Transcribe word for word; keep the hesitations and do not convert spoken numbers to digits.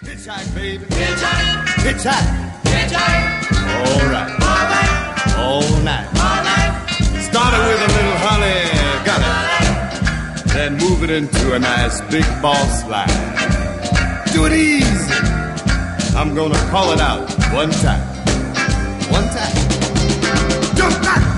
Hitchhike, baby. Hitchhike. Hitchhike. Hitchhike. All right. All night. All night. All night. Started with a little honey, got it. Then move it into a nice big ball slide. Do it easy. I'm gonna call it out one time. One time. Just that.